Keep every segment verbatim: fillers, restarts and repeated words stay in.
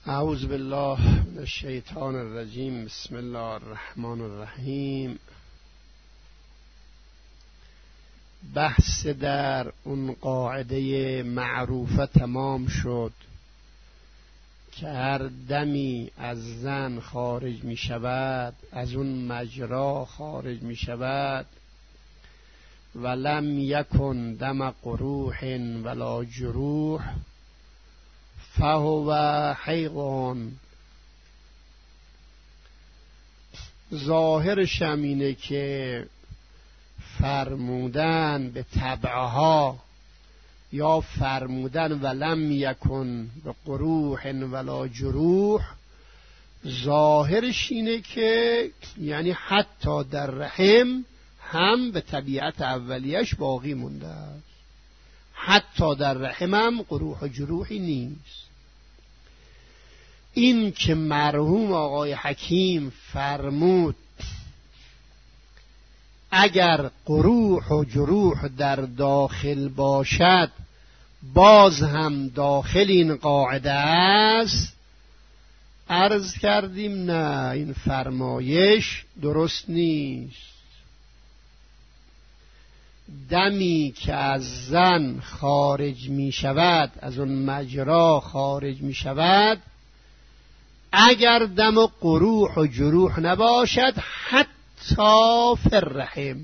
اعوذ بالله من الشیطان الرجیم. بسم الله الرحمن الرحیم. بحث در اون قاعده معروفه تمام شد که هر دمی از زن خارج می شود از اون مجرا خارج می شود ولم یکن دم قروح ولا جروح فهو حیقون. ظاهرش هم اینه که فرمودن به تبعها یا فرمودن ولم یکن به قروح ولا جروح، ظاهرش اینه که یعنی حتی در رحم هم به طبیعت اولیش باقی مونده است، حتی در رحم هم قروح و جروحی نیست. این که مرحوم آقای حکیم فرمود اگر قروح و جروح در داخل باشد باز هم داخل این قاعده است، عرض کردیم نه، این فرمایش درست نیست. دمی که از زن خارج می شود، از اون مجرا خارج می شود، اگر دم قروح و جروح نباشد حتی فی الرحم.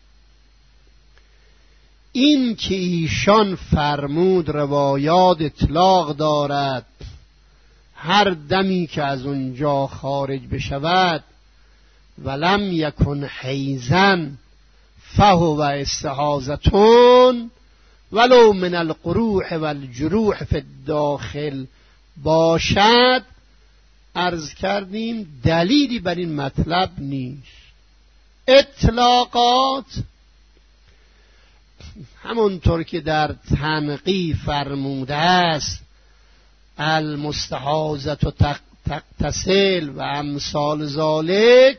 این که ایشان فرمود روایات اطلاق دارد هر دمی که از اونجا خارج بشود ولم یکن حیزن فهو استحاضتون ولو من القروح والجروح فی الداخل باشد، عرض کردیم دلیلی بر این مطلب نیست. اطلاقات همونطور که در تنقی فرموده است المستحاضة تغتسل و امثال ذالک،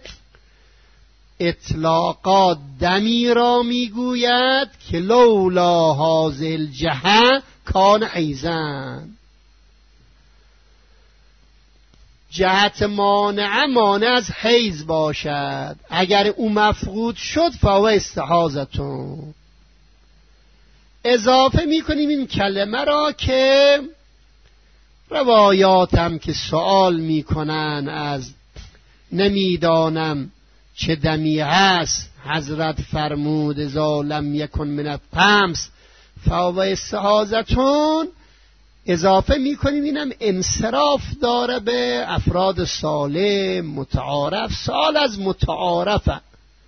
اطلاقات دمی را میگوید که لولا هذه الجهة کان حیزن. جهت مانع مانع از حیز باشد، اگر او مفقود شد فهو استحاضتون. اضافه میکنیم این کلمه را که روایاتم که سوال میکنن از نمیدانم چه دمی هست، حضرت فرمود اذا لم یکن من الطمس فهو استحاضتون، اضافه میکنیم اینم انصراف داره به افراد سالم متعارف. سال از متعارفه،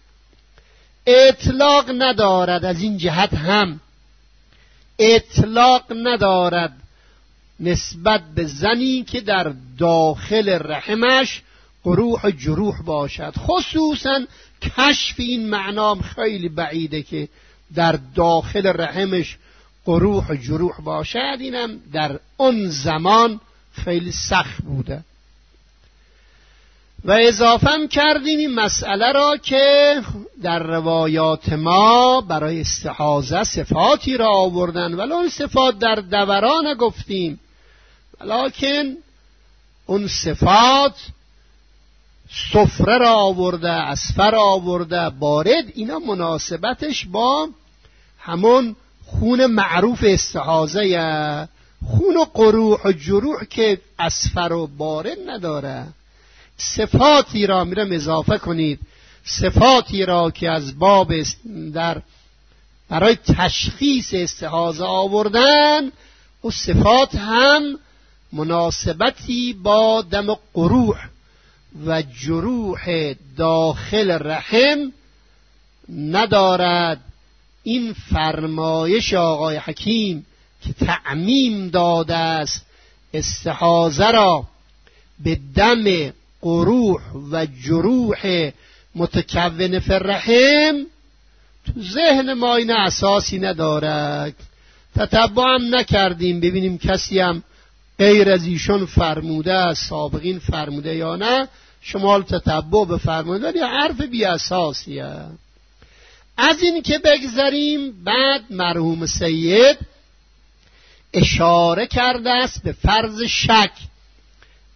اطلاق ندارد. از این جهت هم اطلاق ندارد نسبت به زنی که در داخل رحمش قروح و جروح باشد. خصوصا کشف این معنام خیلی بعیده که در داخل رحمش قروح و جروح باشد، اینم در اون زمان خیلی سخت بوده. و اضافه هم کردیم این مسئله را که در روایات ما برای استحاضه صفاتی را آوردن، ولی اون صفات در دوران گفتیم، ولیکن اون صفات صفره را آورده، اصفر را آورده، بارد، اینا مناسبتش با همون خون معروف استحاضه یا خون و قروح و جروح که اصفر و بارد نداره. صفاتی را میرم اضافه کنید، صفاتی را که از باب در برای تشخیص استحاضه آوردن، و صفات هم مناسبتی با دم قروح و جروح داخل رحم ندارد. این فرمایش آقای حکیم که تعمیم داده است استحاضه را به دم قروح و جروح متکون فی الرحم، تو ذهن ما این اساسی ندارد. تتبع هم نکردیم ببینیم کسی هم غیر از ایشون فرموده است، سابقین فرموده یا نه. شما تتبع بفرمایید، ولی حرف بی اساسیه. از این که بگذریم، بعد مرحوم سید اشاره کرده است به فرض شک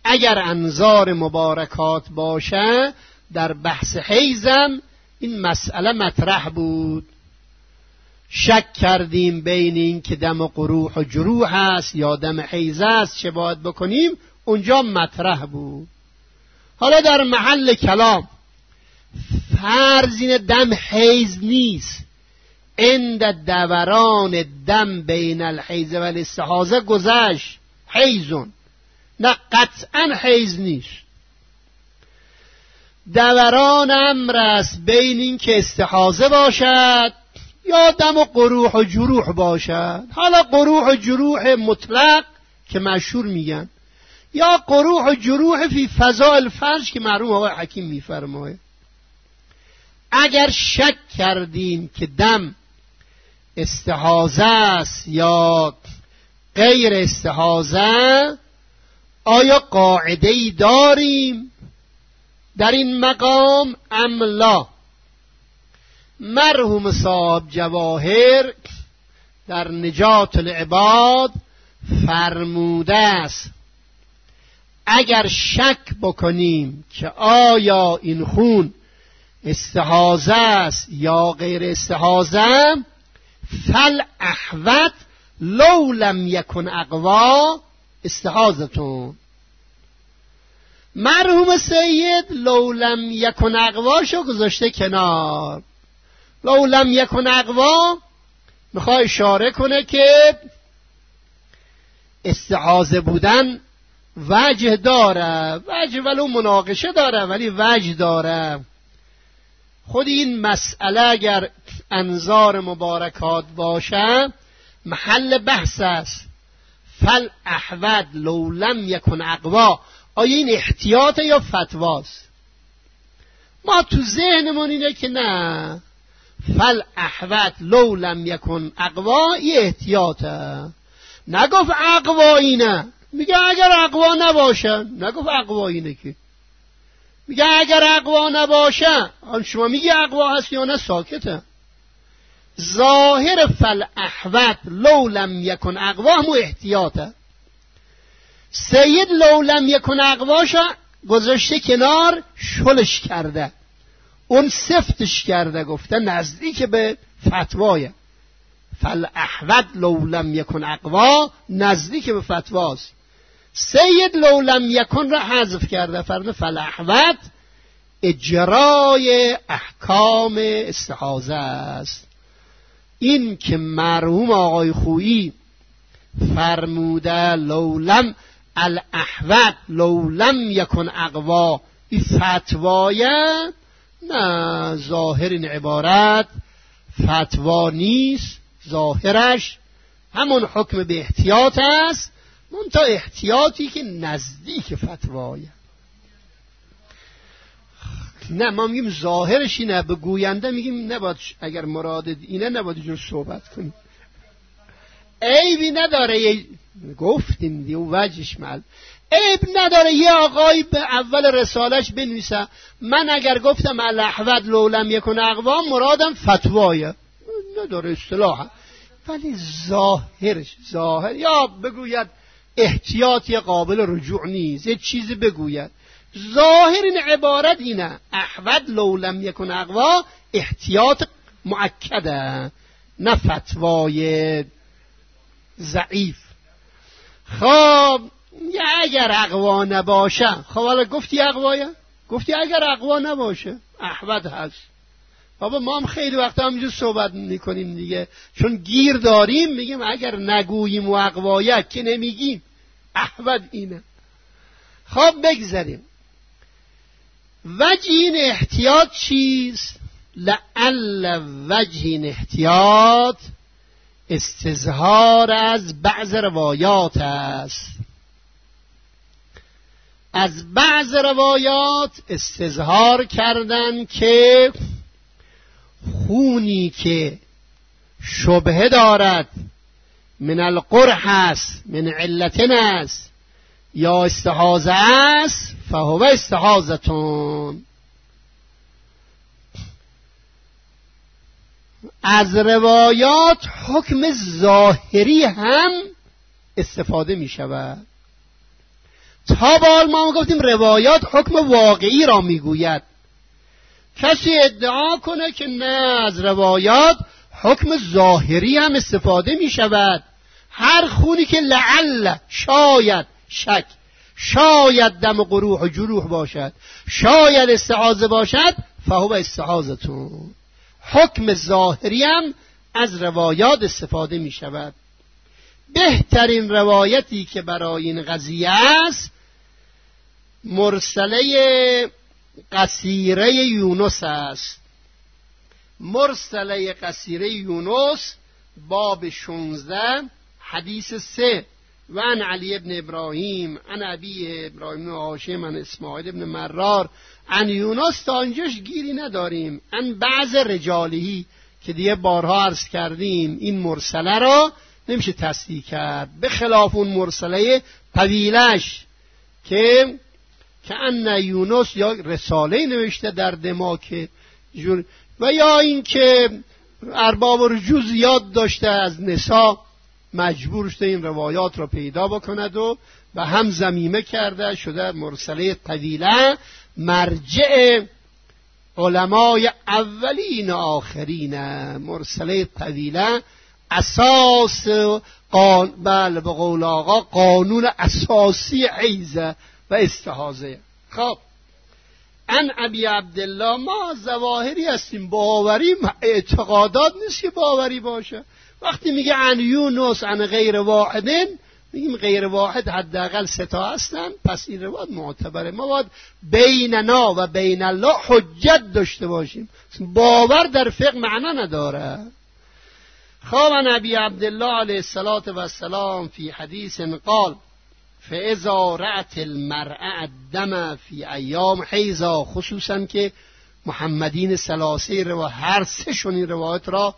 اگر انظار مبارکات باشه در بحث حیزم این مسئله مطرح بود. شک کردیم بین این که دم قروح و جروح است یا دم حیز است، چه باید بکنیم؟ اونجا مطرح بود. حالا در محل کلام فرض این دم حیز نیست، عند دوران دم بین الحیز و الاستحاضه گذشت حیزون، نه قطعا حیز نیست. دوران امر است بین این که استحاضه باشد یا دم و قروح و جروح باشد. حالا قروح و جروح مطلق که مشهور میگن، یا قروح و جروح فی فضاء الفرج که مرحوم آقای حکیم میفرماید. اگر شک کردیم که دم استحاضه است یا غیر استحاضه، آیا قاعده‌ای داریم در این مقام ام لا؟ مرحوم صاحب جواهر در نجات العباد فرموده است اگر شک بکنیم که آیا این خون استحاضه است یا غیر استحاضه، فل احوت لو لم یکن اقوا استحاضتون. مرحوم سید لو لم یکن اقواشو گذاشته کنار. لو لم یکن اقوا میخواد اشاره کنه که استحاضه بودن وجه داره، وجه ولو مناقشه داره ولی وجه داره. خود این مسئله اگر انظار مبارکات باشه محل بحث است. فل احوت لو لم یکن اقوا، آیا این احتیاطه یا فتواست؟ ما تو ذهنمون اینه که نه، فل احوت لو لم یکن اقوا این احتیاطه. نگفت اقوا اینه، میگه اگر اقوا نباشه. نگفت اقوا اینه که میگه اگر اقوا نباشه. آن شما میگی اقوا هست یا نه؟ ساکته. ظاهر فل احوت لو لم یکن اقوا همون احتیاطه. سید لو لم یکن اقواشا گذاشته کنار، شلش کرده، اون سفتش کرده، گفته نزدیک به فتوایه. فل احوت لو لم یکن اقوا نزدیک به فتواست. سید لو لم یکن را حذف کرده، فرمود فل احوت اجرای احکام استحاضه است. این که مرحوم آقای خویی فرموده لو لم الاحوت لو لم یکن اقوا این فتوایه، نه، ظاهر این عبارت فتوا نیست. ظاهرش همون حکم به احتیاط است، منتها احتیاطی که نزدیک فتوایه. نه، ما میگیم ظاهرش اینه، به گوینده میگیم نباید، اگر مراد اینه نباید اینجور صحبت کنیم. عیبی نداره، یه گفتیم دیو وجهش مال عیب نداره. یه آقای به اول رسالش بنویسه من اگر گفتم الاحوت لو لم یکن اقوا مرادم فتوایه، نداره اصطلاحا، ولی ظاهرش ظاهر، یا بگوید احتیاطی قابل رجوع نیست، یه چیزی بگوید ظاهر این عبارت اینه احوت لو لم یکن اقوا احتیاط مؤکده، نه فتوای ضعیف. خب اگر اقوا نباشه، خب حالا گفتی اقوایه، گفتی اگر اقوا نباشه احوت هست. بابا ما هم خیلی وقتا همینجور صحبت میکنیم دیگه، چون گیر داریم میگیم اگر نگوییم و اقوایه که نمیگیم احوت اینه. خب بگذاریم. وجه این احتیاط چیست؟ لعل وجه این احتیاط استظهار از بعض روایات است. از بعض روایات استظهار کردن که خونی که شبهه دارد من القرح است، من علتن است یا استحاضه است، فهو استحاضتون. از روایات حکم ظاهری هم استفاده می شود. تا بال ما گفتیم روایات حکم واقعی را میگوید. کسی ادعا کنه که نه، از روایات حکم ظاهری هم استفاده می شود، هر خونی که لعل، شاید، شک، شاید دم قروح و جروح باشد، شاید استعاذه باشد، فهو استعاذتون. حکم ظاهری هم از روایات استفاده می شود. بهترین روایتی که برای این قضیه است مرسله قصیره یونس است. مرسله قصیره یونس باب شانزده حدیث سه: و عن علی ابن ابراهیم عن ابی ابراهیم بن هاشم عن اسماعیل ابن مرار عن یونس. تا اینجاش گیری نداریم. عن بعض رجالهی که دیگه بارها عرض کردیم این مرسله را نمیشه تصدیق کرد، به خلاف اون مرسله طویلش که که ان یونس یا رساله نوشته در دماک و یا این که ارباب رجوع زیاد داشته از نساء، مجبور شده این روایات را پیدا بکند و به هم ضمیمه کرده شده مرسله طویله، مرجع علمای اولین آخرین. مرسله طویله اساس قان... بله به قول آقا قانون اساسی حیزه و استحاضه. خب ان ابی عبدالله، ما ظواهری هستیم، باوری اعتقادات نیست که باوری باشه. وقتی میگه عن یونس عن غیر واحدن، میگیم غیر واحد حداقل سه تا هستن، پس این روایت معتبره. ما باید بیننا و بین الله حجت داشته باشیم. باور در فقه معنا نداره. خب نبی عبدالله علیه الصلاة و السلام فی حدیث قال فاذا رأت المرأة الدم فی ایام حیضا، خصوصا که محمدین ثلاثه رو هر سه شون این روایت را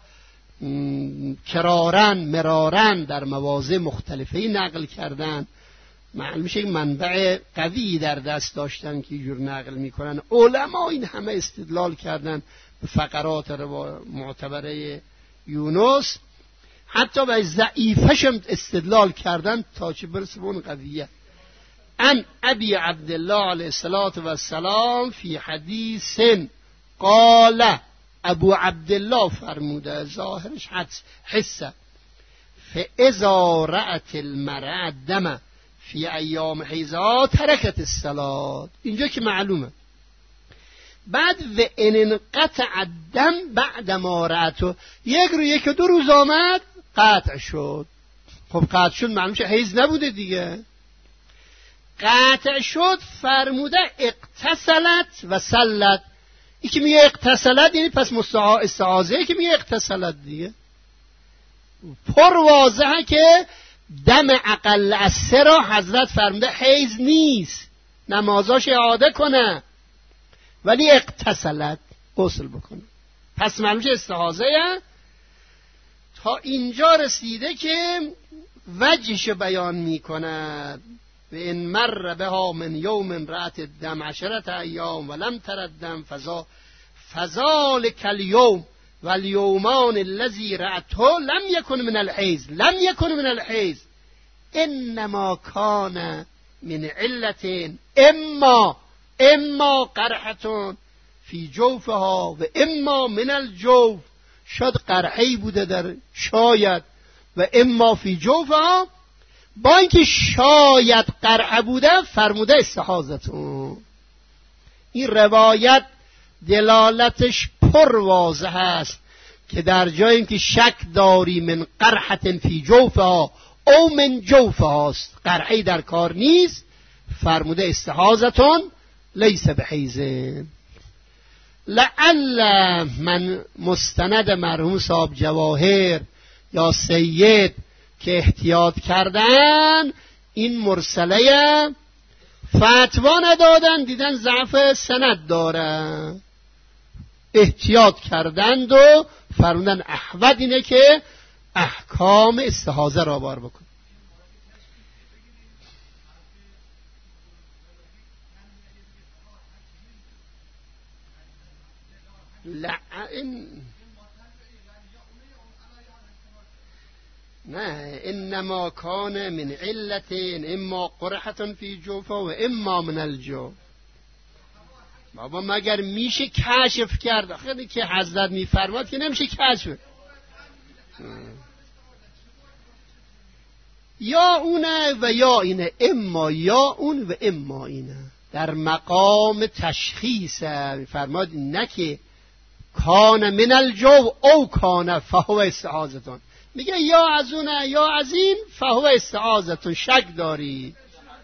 کرارن مرارن در مواضع مختلفه نقل کردن. معلوم میشه منبع قوی در دست داشتن که اینجور نقل میکنن. علما این همه استدلال کردن به فقرات معتبره یونس، حتی به ضعیفش هم استدلال کردن تا چه برسه به اون قویه. ان ابی عبدالله علیه الصلاة و السلام فی حدیث قال، ابو عبدالله فرموده، ظاهرش حسه، فاذا رأت المرأة الدم فی ایام حیضها ترکت الصلاة. اینجا که معلومه. بعد و ان انقطع الدم بعد ما رأته، یک رو یک دو روز آمد قطع شد. خب قطع شد معلوم شه حیض نبوده دیگه. قطع شد فرموده اغتسلت و صلت. این که میگه اغتسلت یعنی پس استعاذه، که میگه اغتسلت دیگه پر واضحه که دم اقل از سه را حضرت فرموده حیض نیست، نمازاش اعاده کنه، ولی اغتسلت غسل بکنه. پس معلوم شه استعاذه. تا اینجا رسیده که وجهش بیان میکند و این مر بها من یوم رأت الدم عشرت ایام ولم تر الدم فذا فذلک الیوم والیومان الذی رأته لم یکن من الحیض لم یکن من الحیض انما کان من علت اما اما قرحتون فی جوفها و اما من الجوف، شاید قرحی بوده در شاید و اما فی جوفها، با اینکه شاید قرحه بوده فرموده استحاضتون. این روایت دلالتش پر واضح است که در جایی که شک داری من قرحت فی جوفها او من جوفها است، قرحی در کار نیست، فرموده استحاضتون لیس بحیزه. لعل من مستند مرحوم صاحب جواهر یا سید که احتیاط کردن این مرسله فتوا ندادن، دیدن ضعف سند داره، احتیاط کردند و فرمودن احوط اینه که احکام استحاضه را بار بکن. نه، انما کان من علت اما قرحة فی جوفا و اما من الجوف. بابا مگر میشه کشف کرد؟ خیلی که حضرت میفرماد که نمیشه کشف. یا اونه و یا اینه، اما یا اون و اما اینه. در مقام تشخیص میفرماد نه که کان من الجو او کان فهو استعاذتون، میگه یا از اونه یا از این فهو استعاذتون، شک داری.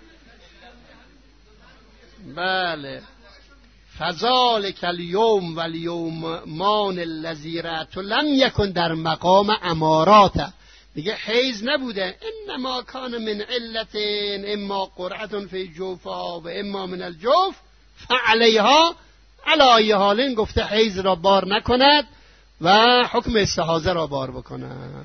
بله. فذالک الیوم و الیومان الذی رأت لم یکن در مقام امارات، میگه حیز نبوده. انما کان من علت اما قرعه فی جوفا و اما من الجوف فعلیها علی حالین، گفته حیز را بار نکند و حکم استحاضه را بار بکند.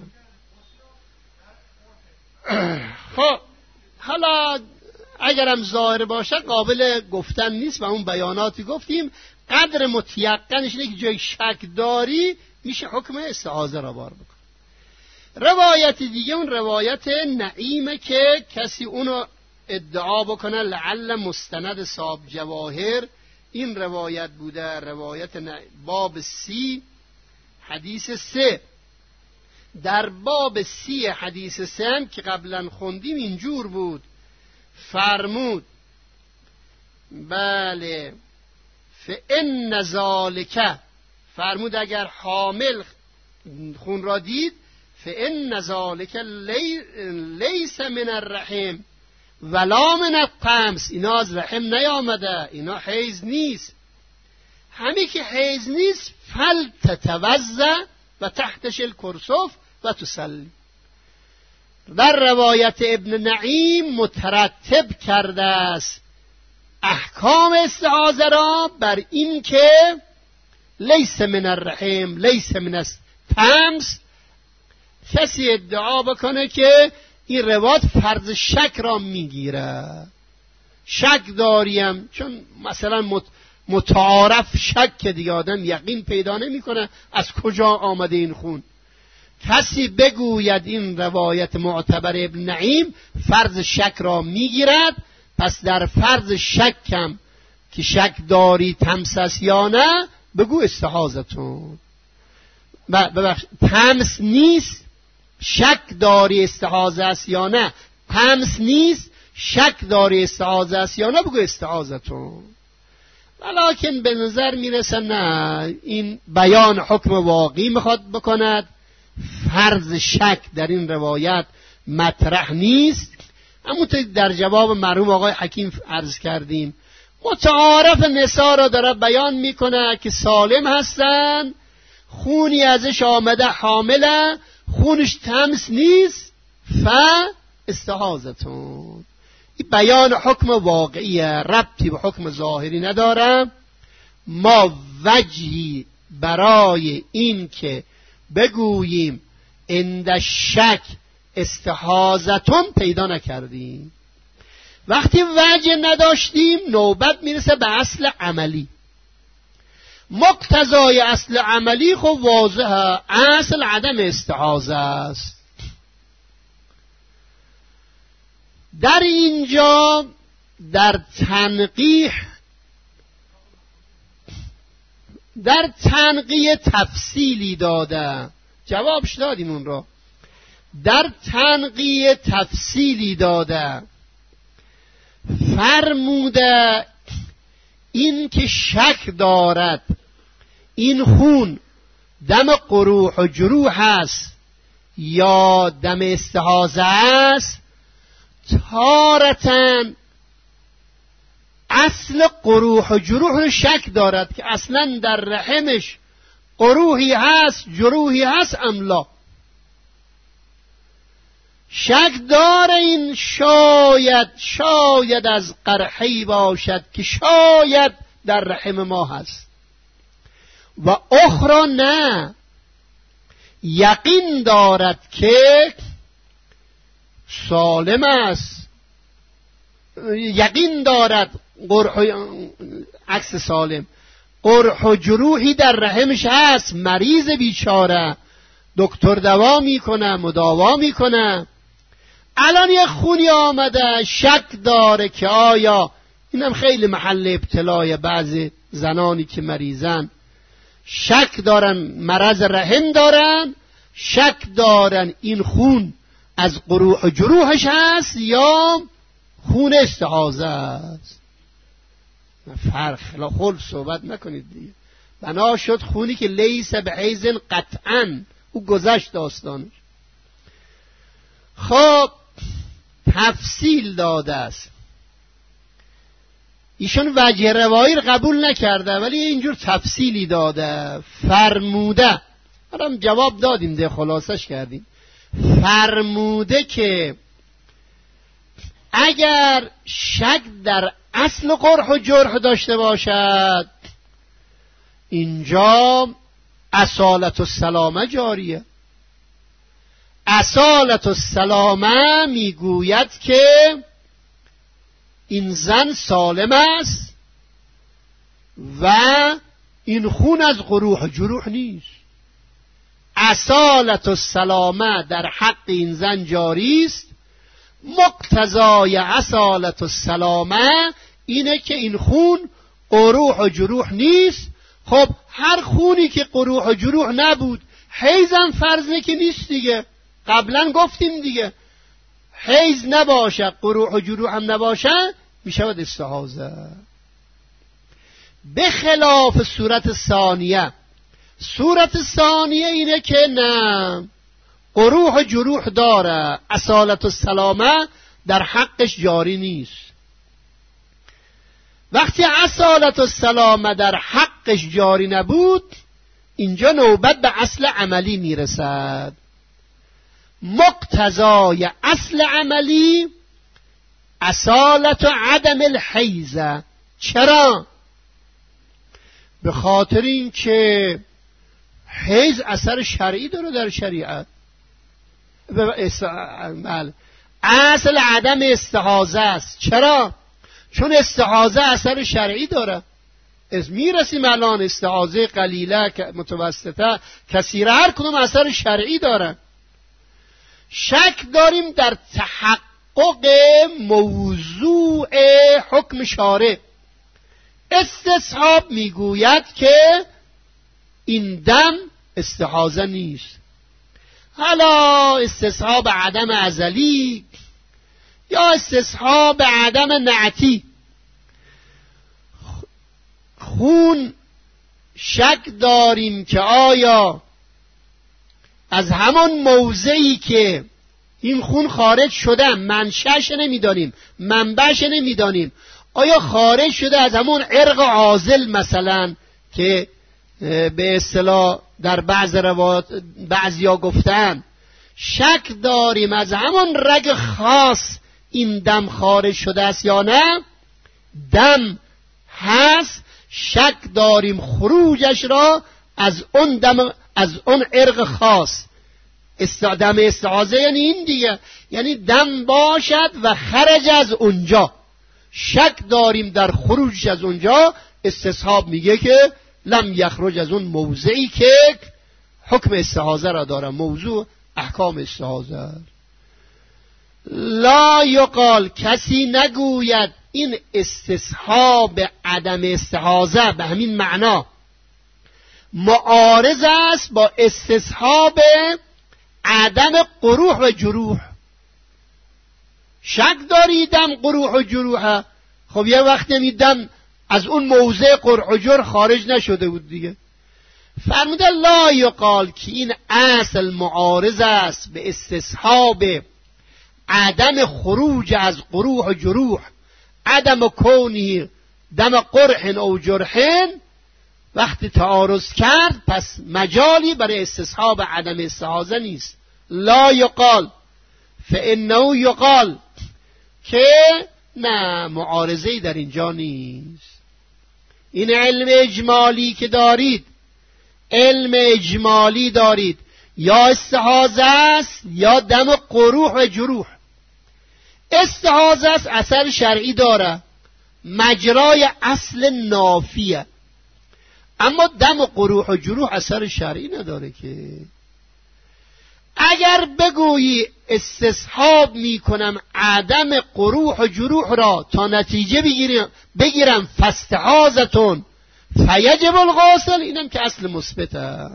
خب حالا اگرم ظاهر باشه قابل گفتن نیست و اون بیاناتی گفتیم، قدر متیقنش اینه که جای شک داری میشه حکم استحاضه را بار بکن. روایت دیگه اون روایت نعیمه که کسی اونو ادعا بکنه لعل مستند صاحب جواهر، این روایت بوده. روایت ن... باب سی حدیث سه. در باب سی حدیث سه هم که قبلا خوندیم اینجور بود، فرمود بله فإن ذالک، فرمود اگر حامل خون را دید فإن ذالک لی... لیس من الرحم ولا من الطمس، اینا از رحم نیامده، اینا حیز نیست. همین که حیز نیست فل تتوضأ و تحتش الکرسف و تصلی. در روایت ابن نعیم مترتب کرده است احکام استعاذه را بر این که لیس من الرحم لیس من الطمس. کسی ادعا بکنه که این روایت فرض شک را میگیره، شک داریم، چون مثلا متعارف شک که دیگه آدم یقین پیدا نمیکنه از کجا آمده این خون. کسی بگوید این روایت معتبر ابن نعیم فرض شک را میگیرد، پس در فرض شکم که شک داری تمس است یا نه بگو استحاضتون. ببخش تمس نیست، شک داری استحاضه است یا نه، تمس نیست، شک داری استحاضه است یا نه بگو استحاضتون. ولیکن به نظر میرسه نه، این بیان حکم واقعی میخواد بکند، فرض شک در این روایت مطرح نیست. همونطور در جواب مرحوم آقای حکیم عرض کردیم، متعارف نساء را داره بیان میکنه که سالم هستن، خونی ازش آمده حامله، خونش تمس نیست، ف استحاضتون. این بیان حکم واقعیه، ربطی به حکم ظاهری نداره. ما وجهی برای این که بگوییم عند شک استحاضتون پیدا نکردیم. وقتی وجه نداشتیم نوبت میرسه به اصل عملی. مقتضای اصل عملی خب واضحه، اصل عدم استحاضه است. در اینجا در تنقیح در تنقیح تفصیلی داده، جوابش دادیم اون رو، در تنقیح تفصیلی داده، فرموده این که شک دارد این خون دم قروح و جروح است یا دم استحاضه است، تارتن اصل قروح و جروح رو شک دارد که اصلا در رحمش قروحی هست جروحی هست املا، شک داره این شاید شاید از قرحی باشد که شاید در رحم ما هست، و اخرى نه، یقین دارد که سالم است، یقین دارد قرح عکس سالم قرح و جروحی در رحمش هست، مریض بیچاره، دکتر دوا میکنم مداوا میکنم. الان یه خونی آمده شک داره که آیا، اینم خیلی محل ابتلای بعضی زنانی که مریضن، شک دارن مرض رحم دارن، شک دارن این خون از قروح و جروحش هست یا خون استحاضه است. فرق خلا خلف صحبت نکنید دیگه. بنا شد خونی که لیس به حیزن قطعا، او گذشت داستانش. خب تفصیل داده است. ایشون وجه روایی رو قبول نکرده ولی اینجور تفصیلی داده. فرموده، حالا جواب دادیم ده، خلاصش کردیم. فرموده که اگر شک در اصل قرح و جرح داشته باشد، اینجا اصالت السلامه جاریه. اصالت السلامه میگوید که این زن سالم است و این خون از قروح و جروح نیست. اصالت السلامه در حق این زن جاری است. مقتضای اصالت السلامه اینه که این خون قروح و جروح نیست. خب هر خونی که قروح و جروح نبود، حیزم فرضه که نیست دیگه. قبلا گفتیم دیگه، حیز نباشه قروح و جروح هم نباشه میشود استحاضه. به خلاف صورت ثانیه. صورت ثانیه اینه که نه، قروح و جروح داره، اصالت السلامه در حقش جاری نیست. وقتی اصالت السلامه در حقش جاری نبود، اینجا نوبت به اصل عملی میرسد. مقتضای اصل عملی اصالت و عدم الحیزه. چرا؟ به خاطر این که حیز اثر شرعی داره در شریعت. بله. اصل عدم استحاضه است. چرا؟ چون استحاضه اثر شرعی داره. از میرسیم الان استحاضه قلیله متوسطه کثیره، هر کدوم اثر شرعی داره. شک داریم در تحقق موضوع حکم شارع. استصحاب میگوید که این دم استحاضه نیست. حالا استصحاب عدم ازلی یا استصحاب عدم نعتی. خون شک داریم که آیا از همان موضعی که این خون خارج شده، منشأش نمیدانیم، منبعش نمیدانیم، آیا خارج شده از همون عرق عاضل مثلا که به اصطلاح در بعض روایات بعضیا گفتن، شک داریم از همون رگ خاص این دم خارج شده است یا نه. دم هست، شک داریم خروجش را از اون دم، از اون عرق خاص. دم استحاضه یعنی این دیگه، یعنی دم باشد و خرج از اونجا. شک داریم در خروج از اونجا. استصحاب میگه که لم یخرج از اون موضعی که حکم استحاضه را داره، موضوع احکام استحاضه. لا یقال، کسی نگوید این استصحاب عدم استحاضه به همین معنا معارض است با استصحاب عدم قروح و جروح. شک داری دم قروح و جروح، خب یه وقت می دم از اون موضع قروح و جروح خارج نشده بود دیگه. فرموده لا یقال که این اصل معارض است به استصحاب عدم خروج از قروح و جروح، عدم کونی دم قرح او جرح. وقتی تعارض کرد پس مجالی برای استصحاب عدم استحاضه نیست. لا یقال فانه یقال، که نه، معارضه‌ای در اینجا نیست. این علم اجمالی که دارید، علم اجمالی دارید، یا استحاضه است یا دم قروح و جروح. استحاضه است اثر شرعی داره، مجرای اصل نافیه، اما دم قروح و جروح اثر شرعی نداره که. اگر بگویی استصحاب میکنم عدم قروح و جروح را تا نتیجه بگیرم بگیرم فاستحاضتون فیجب الغسل، اینم که اصل مثبته.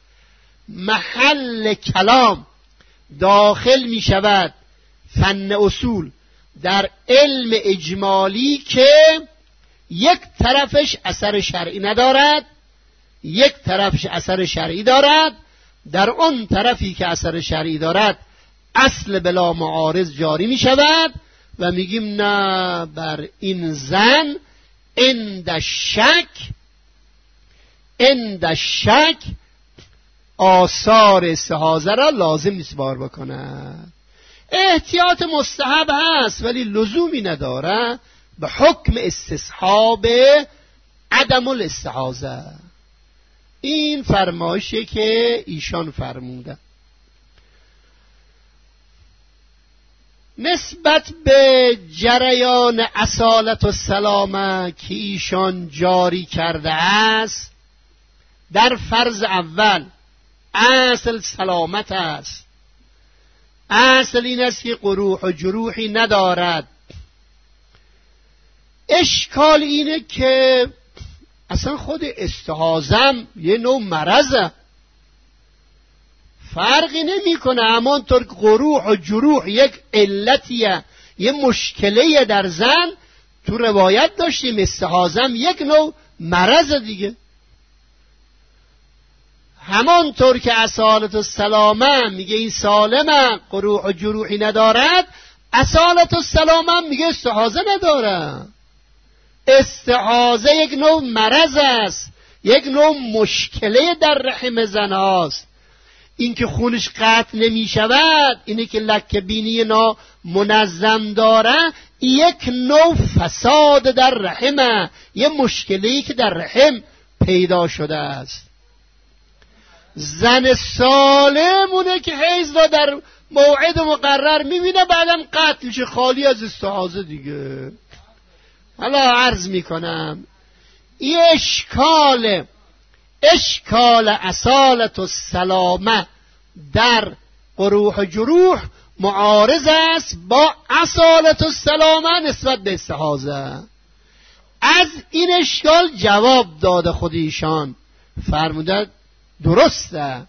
محل کلام داخل می شود فن اصول در علم اجمالی که یک طرفش اثر شرعی ندارد، یک طرفش اثر شرعی دارد. در اون طرفی که اثر شرعی دارد اصل بلا معارض جاری می شود و میگیم نه، بر این زن عند شک عند شک آثار استحاضه را لازم نیست بار بکند. احتیاط مستحب هست ولی لزومی نداره به حکم استصحاب عدم الاستحاضه. این فرمایشی که ایشان فرموده. نسبت به جریان اصالت و سلامه که ایشان جاری کرده است، در فرض اول اصل سلامت است. اصل این است که قروح و جروحی ندارد. اشکال اینه که اصلا خود استحاضم یه نوع مرضه، فرقی نمی کنه. همانطور که قروح و جروح یک علتیه، یه مشکلیه در زن، تو روایت داشتیم استحاضم یک نوع مرض دیگه. همانطور که اصالت السلامه میگه این سالمه قروح و جروحی ندارد، اصالت السلامه میگه استحاضه نداره. استحاضه یک نوع مرض است، یک نوع مشکله در رحم زن هاست. این که خونش قطع نمی شود، اینه که لکه بینی نا منظم داره، یک نوع فساد در رحمه، یه مشکلی که در رحم پیدا شده است. زن سالمونه که حیض را در موعد مقرر میبینه بعدم قطع میشه، خالی از استحاضه دیگه. حالا عرض میکنم این اشکال اشکال اصالت و سلامه در قروح و جروح معارض است با اصالت و سلامه نسبت به استحاضه. از این اشکال جواب داده خود ایشان، فرموده درسته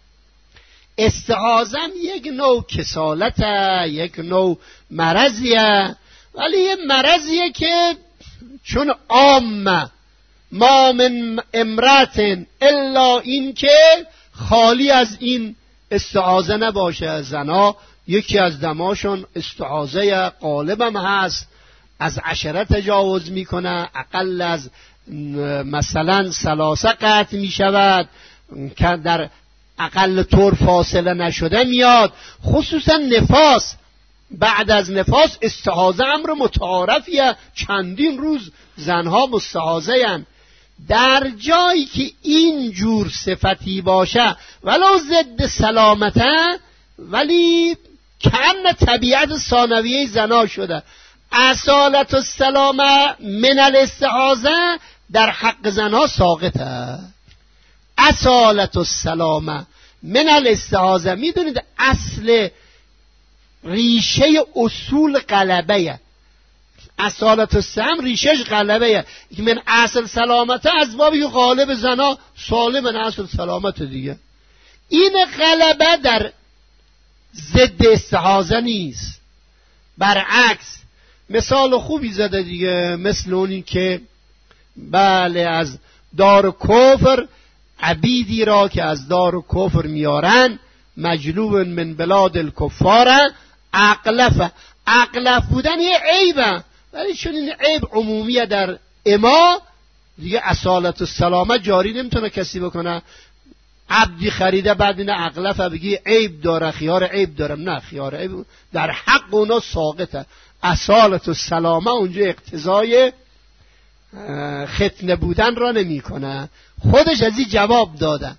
استحاضم یک نوع کسالته، یک نوع مرضیه، ولی یه مرضیه که چون عامه ما من امرأت الا این که خالی از این استحاضه نباشه. زنا یکی از دماشون استحاضه غالبم هست، از عشره تجاوز میکنه، اقل از مثلا سلاسه قطع میشود که در اقل طور فاصله نشده میاد. خصوصا نفاس، بعد از نفاس استحاضه امر متعارفیه، چندین روز زنها مستحاضه هستند. در جایی که این جور صفتی باشه ولو ضد سلامته، ولی کأن طبیعت ثانویه زنا شده، اصالت السلامه من الاستحاضه در حق زنها ساقطه. اصالت السلامه من الاستحاضه، میدونید اصل ریشه اصول غلبه، اصالت السلام ریشهش غلبه، که من اصل سلامته از بابی که غالب زنا سالم اصل سلامت دیگه. این غلبه در ضد استحاضه نیست، برعکس. مثال خوبی زده دیگه، مثل اونی که بله از دار کفر عبیدی را که از دار کفر میارن، مجلوب من بلاد الکفار اقلفه. اقلف بودن یه عیبه، ولی چون این عیب عمومیه در اما دیگه اصالت السلامه جاری نمیتونه کسی بکنه. عبدی خریده بعد این اقلفه بگی عیب داره، خیار عیب دارم، نه، خیار عیب در حق اونا ساقطه. اصالت السلامه اونجا اقتضای ختنه بودن را نمی کنه. خودش از این جواب داده.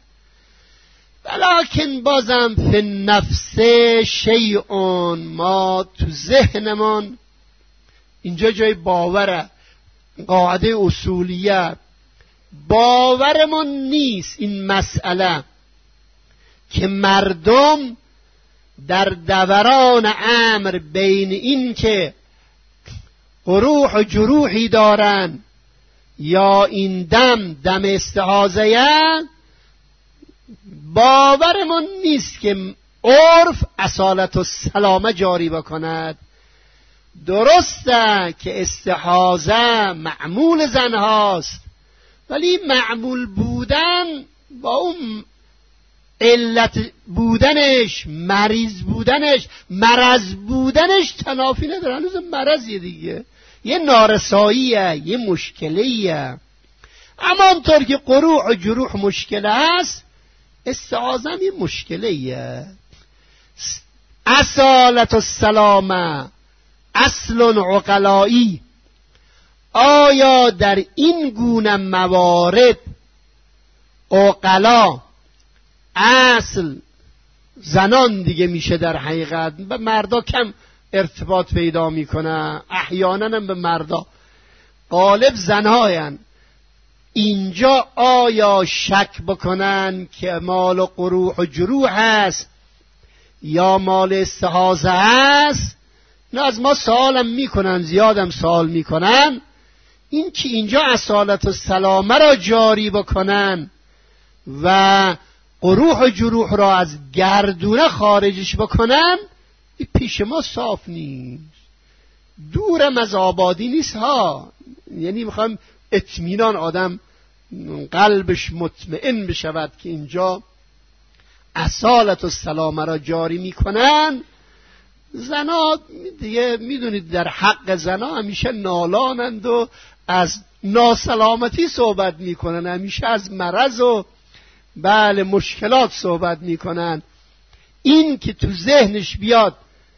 ولیکن بازم فی نفس شیئون، ما تو ذهنمان اینجا جای باوره، قاعده اصولیه، باورمون نیست این مسئله که مردم در دوران امر بین این که قروح و جروحی دارن یا این دم دم استحاضه، باورمون نیست که عرف اصالت و سلامه جاری بکند. درسته که استحاضه معمول زن هاست، ولی معمول بودن با اون علت بودنش، مریض بودنش، مرض بودنش تنافی نداره. هنوز مرضیه دیگه، یه نارساییه، یه مشکلیه. اما همونطور که قروح و جروح مشکل هست، استحاضه هم یه مشکلیه. اصالت السلامه اصل عقلایی. آیا در این گونه موارد عقلا، اصل زنان دیگه میشه در حقیقت، به مردا کم ارتباط پیدا میکنه، احیانا هم به مردا، غالب زنهاین، اینجا آیا شک بکنن که مال قروح و جروح هست یا مال استحاضه هست؟ نه، از ما سوالم میکنن، زیادم سوال میکنن. این که اینجا اصالت و سلامه را جاری بکنن و قروح و جروح را از گردونه خارجش بکنن، این پیش ما صاف نیست، دورم از آبادی نیست ها. یعنی میخوام اطمینان آدم قلبش مطمئن بشود که اینجا اصالت و سلامه را جاری میکنن. زنا دیگه میدونید در حق زنا همیشه نالانند و از ناسلامتی صحبت میکنن، همیشه از مرض و بله مشکلات صحبت میکنن. این که تو ذهنش بیاد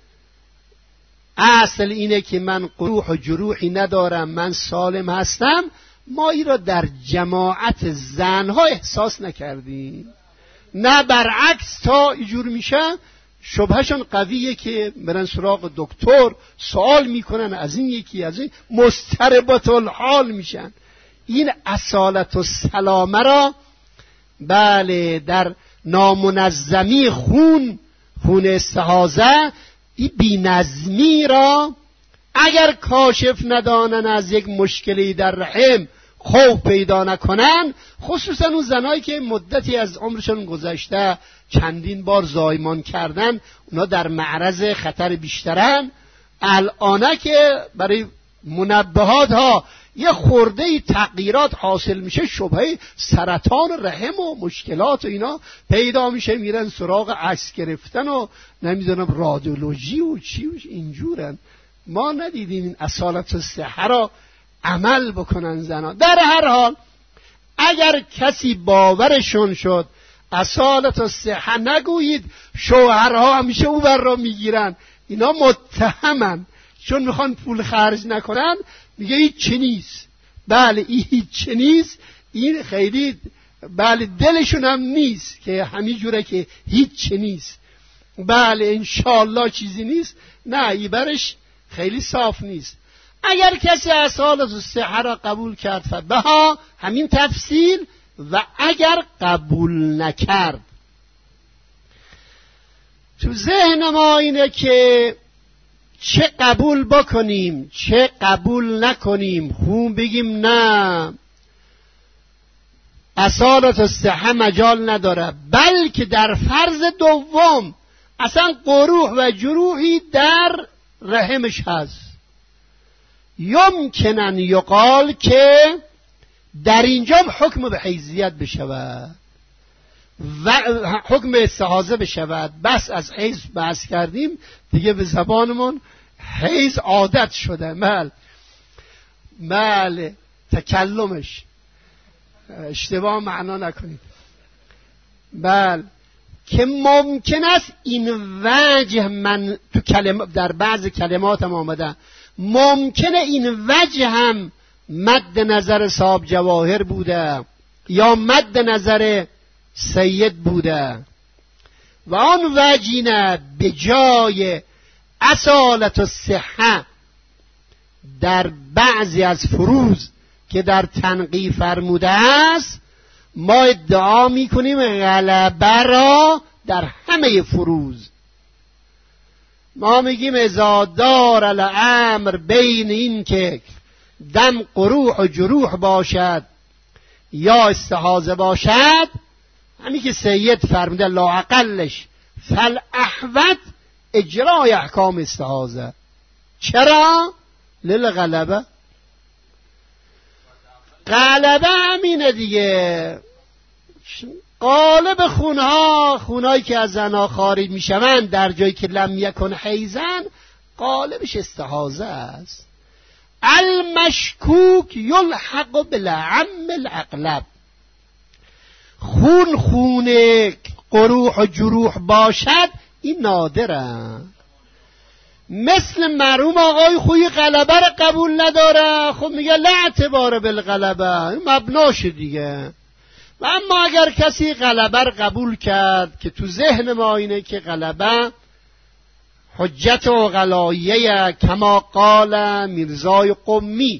اصل اینه که من قروح و جروحی ندارم، من سالم هستم، ما این را در جماعت زنها احساس نکردیم. نه برعکس، تا اینجور میشه شبهشون قویه که برن سراغ دکتر، سوال میکنن از این یکی از این، مضطربات الحال میشن. این اصالت و سلامه را بله در نامنظمی خون خون استحاضه، این بی‌نظمی را اگر کاشف ندانن از یک مشکلی در رحم، خوف پیدا نکنن، خصوصا اون زنایی که مدتی از عمرشون گذشته چندین بار زایمان کردن، اونا در معرض خطر بیشترن. الانه که برای منبهات ها یه خورده تغییرات حاصل میشه، شبهه سرطان رحم و مشکلات و اینا پیدا میشه، میرن سراغ عکس گرفتن و نمیدونم رادیولوژی و چی و اینجورن. ما ندیدیم این اصالت صحه را عمل بکنن زنان. در هر حال اگر کسی باورشون شد اصالت صحه نگویید، شوهرها همیشه او بر را میگیرن، اینا متهمن چون میخوان پول خرج نکنن، میگه هیچ چی نیست. بله این هیچ چی نیست، این خیلی بله دلشون هم نیست که همین جوره که هیچ چی نیست، بله انشالله چیزی نیست، نه ای برش خیلی صاف نیست. اگر کسی اصالت صحه را قبول کرد فبها، همین تفصیل، و اگر قبول نکرد، تو ذهن ما اینه که چه قبول بکنیم چه قبول نکنیم. خون بگیم نه اصالت صحه مجال نداره، بلکه در فرض دوم اصلا قروح و جروحی در رحمش هست، یمکنن یقال که در اینجا حکم به حیضیت بشود و حکم استحاضه بشود. بس از حیض بحث کردیم دیگه، به زبانمون حیض عادت شده. بله بله تکلمش اشتباه معنا نکنید. بله که ممکن است این وجه، من تو کلم در بعض کلمات هم آمده، ممکنه این وجه هم مد نظر صاحب جواهر بوده یا مد نظر سید بوده، و آن وجینه به جای اصالت و صحه در بعضی از فروض که در تنقیح فرموده است، ما ادعا میکنیم غلبه را در همه فروض. ما میگیم اذا دار الامر بین این که دم قروح و جروح باشد یا استحاضه باشد، همین که سید فرموده لااقلش فالاحوط اجرای احکام استحاضه. چرا؟ للغلبه. غلبه همینه دیگه. غالب خونها، خونهایی که از زنها خارج میشوند در جایی که لم یکن حیزن، غالبش استحاضه است. المشکوک یلحق بالعم الاغلب. خون خون قروح و جروح باشد این نادره. مثل مرحوم آقای خوی غلبه را قبول نداره، خب میگه لا اعتبار بالغلبه، این مبناش دیگه. و اما اگر کسی غلبه را قبول کرد که تو ذهن ما اینه که غلبه حجت و غلایه کما قال میرزای قمی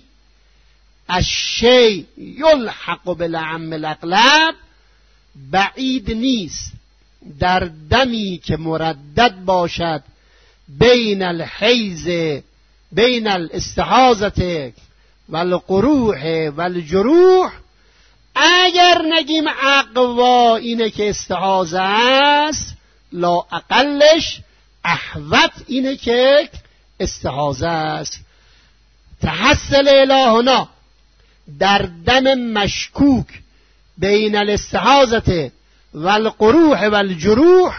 الشی یلحق بالعم الاغلب، بعید نیست در دمی که مردد باشد بین الحیز بین الاستحاضه و القروح و الجروح، اگر نگیم اقوا اینه که استحاضه است، لا اقلش احوط اینه که استحاضه است. تحصل الهنا در دم مشکوک بین الاستحاضه و القروح و الجروح،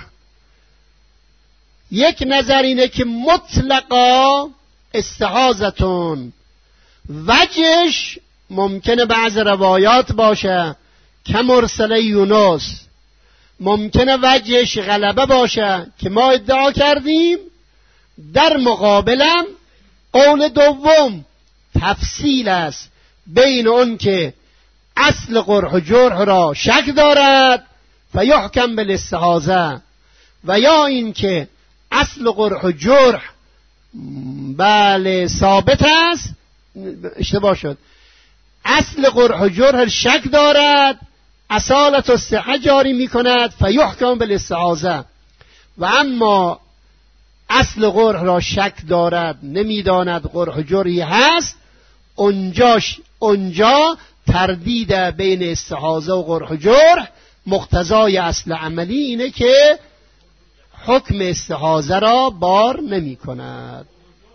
یک نظر اینه که مطلقا استحاضتون، وجهش ممکنه بعض روایات باشه که مرسله یونس، ممکنه وجهش غلبه باشه که ما ادعا کردیم. در مقابلم قول دوم تفصیل است بین اون که اصل قرح و جرح را شک دارد فیحکم بالاستحاضه، و یا این که اصل قرح و جرح بله ثابت است، اشتباه شد، اصل قرح و جرح شک دارد، اصالت و صحه جاری می کند فیحکم بالاستحاضه. و اما اصل قرح را شک دارد، نمیداند قرح و جرحی هست، اونجاش اونجا تردید بین استحاضه و قرح و جرح مقتضای اصل عملی اینه که حکم استحاضه را بار نمی کند.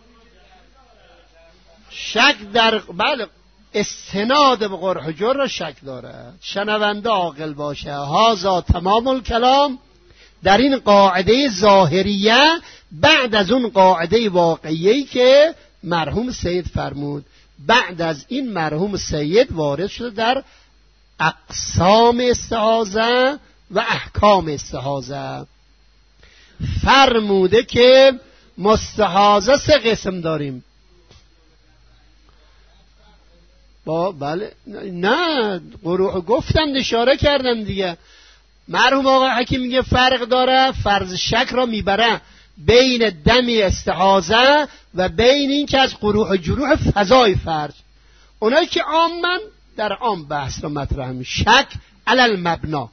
شک در بله استناد به قرح و جرح را شک دارد. شنونده عاقل باشه. هازا تمام الکلام در این قاعده ظاهریه بعد از اون قاعده واقعیه‌ای که مرحوم سید فرمود. بعد از این مرحوم سید وارد شده در اقسام استحاضه و احکام استحاضه. فرموده که مستحاضه سه قسم داریم. با بله نه قروح گفتن اشاره کردن دیگه. مرحوم آقای حکیم میگه فرق داره، فرض شک را میبره بین دمی استحاضه و بین این که از قروح و جروح فضای فرج. اونایی که عامن در عام بحث را مطرح می شک علی المبنا.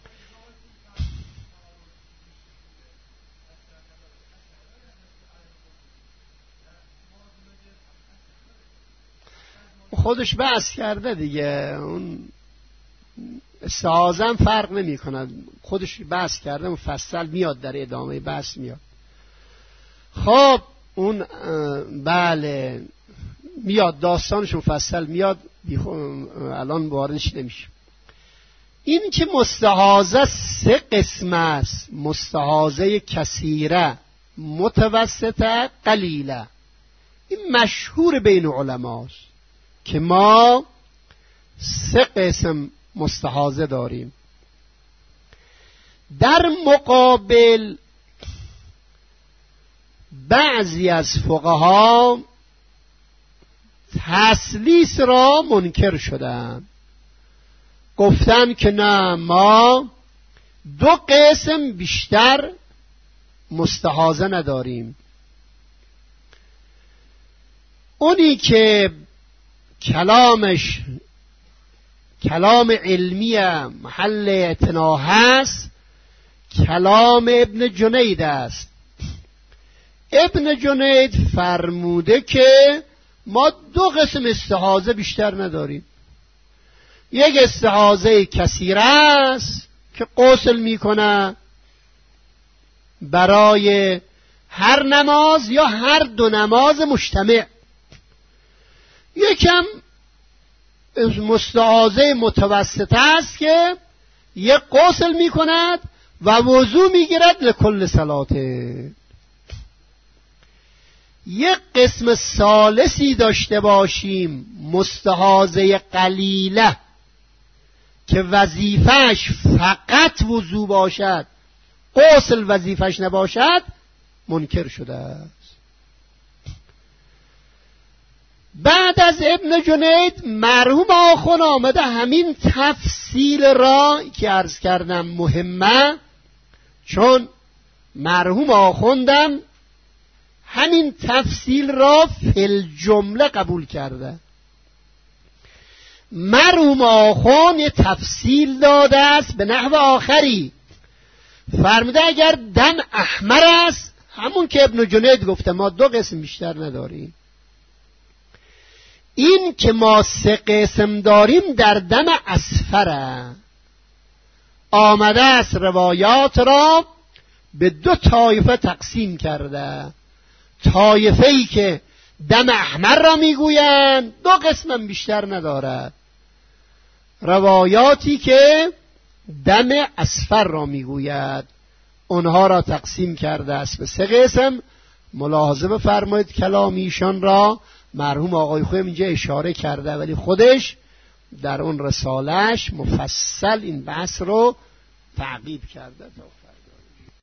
خودش بحث کرده دیگه، اون استحاضه هم فرق نمی کند، خودش بحث کرده، مفصل میاد در ادامه بحث میاد. خب اون بله میاد داستانش مفصل میاد، الان واردش نمیشه. این که مستحاضه سه قسم است، مستحاضه کثیره، متوسطه، قلیله. این مشهور بین علماست که ما سه قسم مستحاضه داریم. در مقابل بعضی از فقها تسلیس را منکر شدن، گفتن که نه، ما دو قسم بیشتر مستحاضه نداریم. اونی که کلامش کلام علمی محل اعتنا هست کلام ابن جنید است ابن جنید فرموده که ما دو قسم استحاضه بیشتر نداریم. یک استحاضه کثیره است که غسل میکنه برای هر نماز یا هر دو نماز مجتمع. یکم مستحاضه متوسطه است که یک غسل میکند و وضو میگیرد لکل صلاته. یک قسم ثالثی داشته باشیم، مستحاضه قلیله که وظیفش فقط وضو باشد، غسل وظیفش نباشد، منکر شده است. بعد از ابن جنید مرحوم آخوند آمده همین تفصیل را که عرض کردم مهمه، چون مرحوم آخوندم همین تفصیل را فی الجمله قبول کرده. مرحوم آخوند یه تفصیل داده است به نحو آخری، فرموده اگر دم احمر است، همون که ابن جنید گفته ما دو قسم بیشتر نداریم، این که ما سه قسم داریم در دم اصفره. آمده است روایات را به دو طایفه تقسیم کرده. طایفه ای که دم احمر را میگویند، دو قسم بیشتر ندارد. روایاتی که دم اصفر را میگوید، اونها را تقسیم کرده است به سه قسم. ملاحظه بفرمایید کلام ایشان را مرحوم آقای خویم اینجا اشاره کرده، ولی خودش در اون رسالش مفصل این بحث رو تعقیب کرده.